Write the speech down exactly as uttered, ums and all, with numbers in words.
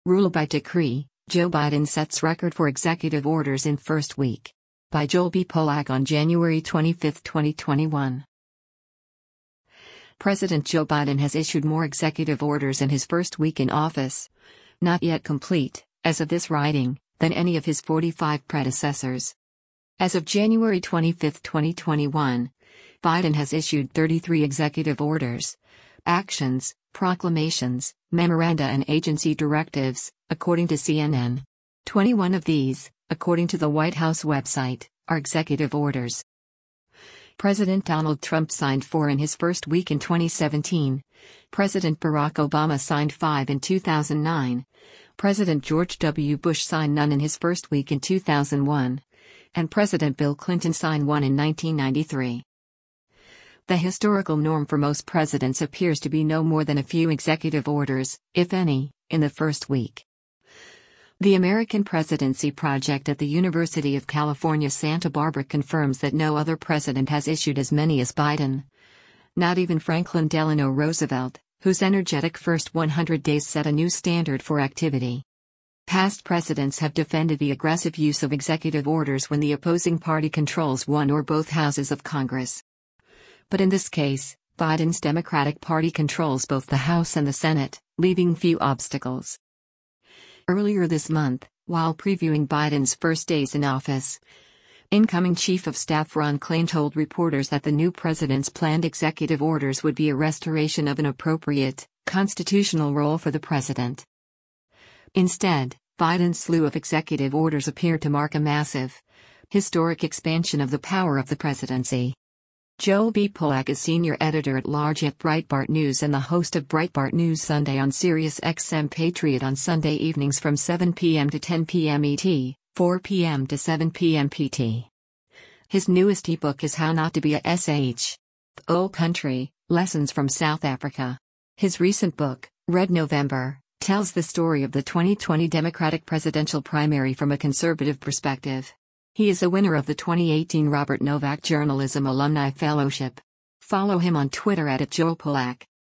Rule by decree, Joe Biden sets record for executive orders in first week. By Joel B. Polak on January twenty-fifth, twenty twenty-one. President Joe Biden has issued more executive orders in his first week in office, not yet complete, as of this writing, than any of his forty-five predecessors. As of January twenty-fifth, twenty twenty-one, Biden has issued thirty-three executive orders, actions, proclamations, memoranda and agency directives, according to C N N. twenty-one of these, according to the White House website, are executive orders. President Donald Trump signed four in his first week in twenty seventeen. President Barack Obama signed five in two thousand nine. President George W. Bush signed none in his first week in two thousand one. And President Bill Clinton signed one in nineteen ninety-three. The historical norm for most presidents appears to be no more than a few executive orders, if any, in the first week. The American Presidency Project at the University of California, Santa Barbara confirms that no other president has issued as many as Biden. Not even Franklin Delano Roosevelt, whose energetic first one hundred days set a new standard for activity. Past presidents have defended the aggressive use of executive orders when the opposing party controls one or both houses of Congress. But in this case, Biden's Democratic Party controls both the House and the Senate, leaving few obstacles. Earlier this month, while previewing Biden's first days in office, incoming Chief of Staff Ron Klain told reporters that the new president's planned executive orders would be a restoration of an appropriate, constitutional role for the president. Instead, Biden's slew of executive orders appear to mark a massive, historic expansion of the power of the presidency. Joel B. Polak is senior editor-at-large at Breitbart News and the host of Breitbart News Sunday on Sirius X M Patriot on Sunday evenings from seven p m to ten p m E T, four p m to seven p m P T. His newest ebook is How Not to Be a S H. The Old Country, Lessons from South Africa. His recent book, Red November, tells the story of the twenty twenty Democratic presidential primary from a conservative perspective. He is a winner of the twenty eighteen Robert Novak Journalism Alumni Fellowship. Follow him on Twitter at Joel Polak.